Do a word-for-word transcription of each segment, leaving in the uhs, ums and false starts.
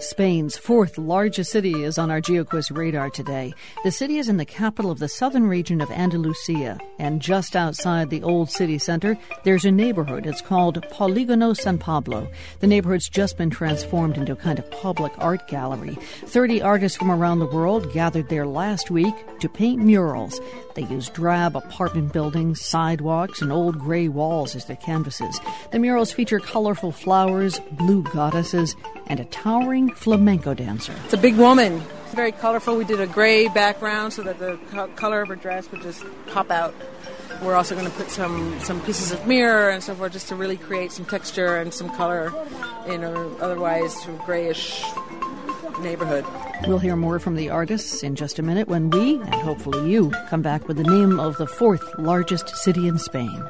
Spain's fourth largest city is on our GeoQuest radar today. The city is in the capital of the southern region of Andalusia, and just outside the old city center, there's a neighborhood. It's called Polígono San Pablo. The neighborhood's just been transformed into a kind of public art gallery. Thirty artists from around the world gathered there last week to paint murals. They used drab apartment buildings, sidewalks, and old gray walls as their canvases. The murals feature colorful flowers, blue goddesses, and a towering flamenco dancer. It's a big woman. It's very colorful. We did a gray background so that the co- color of her dress would just pop out. We're also going to put some, some pieces of mirror and so forth just to really create some texture and some color in an otherwise sort of grayish neighborhood. We'll hear more from the artists in just a minute when we, and hopefully you, come back with the name of the fourth largest city in Spain.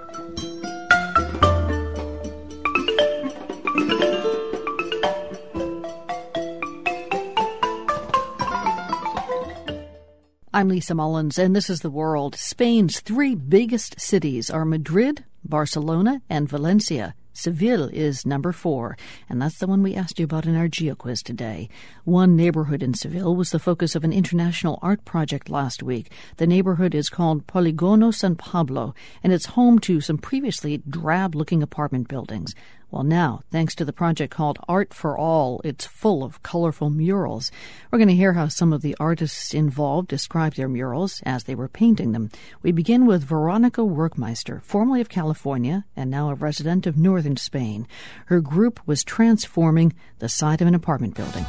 I'm Lisa Mullins, and this is The World. Spain's three biggest cities are Madrid, Barcelona, and Valencia. Seville is number four, and that's the one we asked you about in our GeoQuiz today. One neighborhood in Seville was the focus of an international art project last week. The neighborhood is called Polígono San Pablo, and it's home to some previously drab-looking apartment buildings. Well, now, thanks to the project called Art for All, it's full of colorful murals. We're going to hear how some of the artists involved described their murals as they were painting them. We begin with Veronica Werkmeister, formerly of California and now a resident of northern Spain. Her group was transforming the side of an apartment building.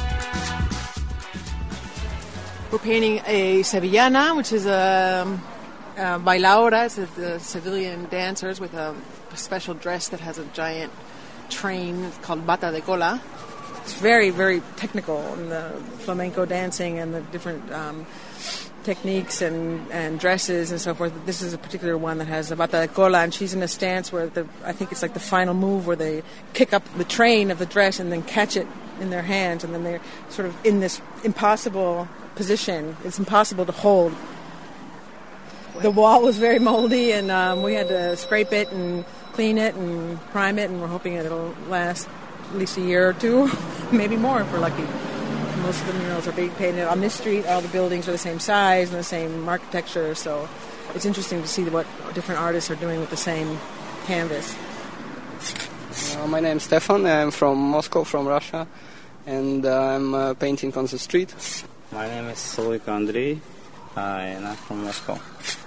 We're painting a Sevillana, which is a, a bailaora. It's the, the Sevillian dancers with a a special dress that has a giant train called bata de cola. It's very, very technical in the flamenco dancing and the different um, techniques and, and dresses and so forth. This is a particular one that has a bata de cola, and she's in a stance where the I think it's like the final move where they kick up the train of the dress and then catch it in their hands, and then they're sort of in this impossible position. It's impossible to hold. The wall was very moldy, and um, we had to scrape it and clean it and prime it, and we're hoping it'll last at least a year or two, maybe more if we're lucky. Most of the murals are being painted on this street. All the buildings are the same size and the same architecture, so it's interesting to see what different artists are doing with the same canvas. Uh, my name is Stefan. I'm from Moscow, from Russia, and uh, I'm uh, painting on the street. My name is Solik Andrei, uh, and I'm from Moscow.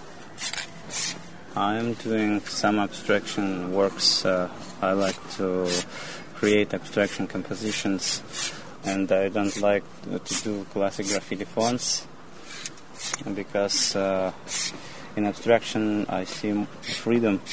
I'm doing some abstraction works. Uh, I like to create abstraction compositions, and I don't like to do classic graffiti fonts because uh, in abstraction I see freedom.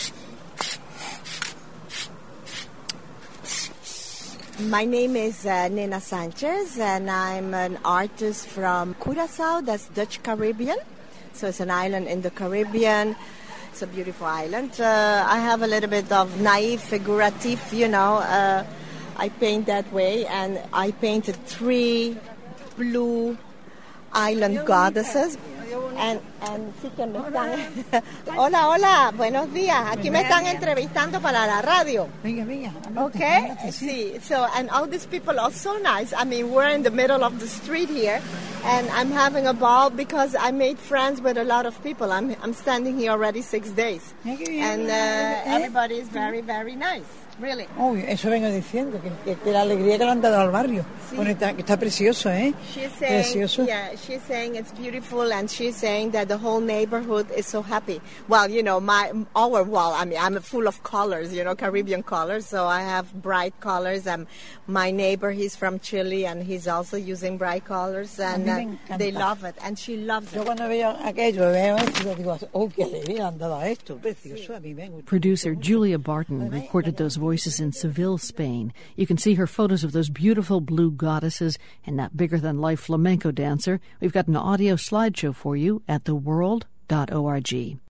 My name is uh, Nina Sanchez, and I'm an artist from Curaçao, that's Dutch Caribbean. So it's an island in the Caribbean. It's a beautiful island. Uh, I have a little bit of naive, figurative, you know. Uh, I paint that way, and I painted three blue island goddesses. And, and sí que me están... Hola, hola, buenos días. Aquí me están entrevistando para la radio. Okay? Sí. So, and all these people are so nice. I mean, we're in the middle of the street here, and I'm having a ball because I made friends with a lot of people. I'm I'm standing here already six days. And uh, everybody is very, very nice. Really. Oh, eso vengo diciendo, que, que la alegría que le han dado al barrio. Sí. Bueno, está, que está precioso, ¿eh? She's saying, precioso. Yeah, she's saying it's beautiful, and she's saying that the whole neighborhood is so happy. Well, you know, my our wall, I mean, I'm full of colors, you know, Caribbean colors, so I have bright colors. And my neighbor, he's from Chile, and he's also using bright colors, and uh, they love it, and she loves Yo it. cuando veo aquello, veo esto, digo, oh, qué alegría le han dado a esto, precioso, a mí me gusta. Producer Julia Barton recorded those voices in Seville, Spain. You can see her photos of those beautiful blue goddesses and that bigger-than-life flamenco dancer. We've got an audio slideshow for you at the world dot org.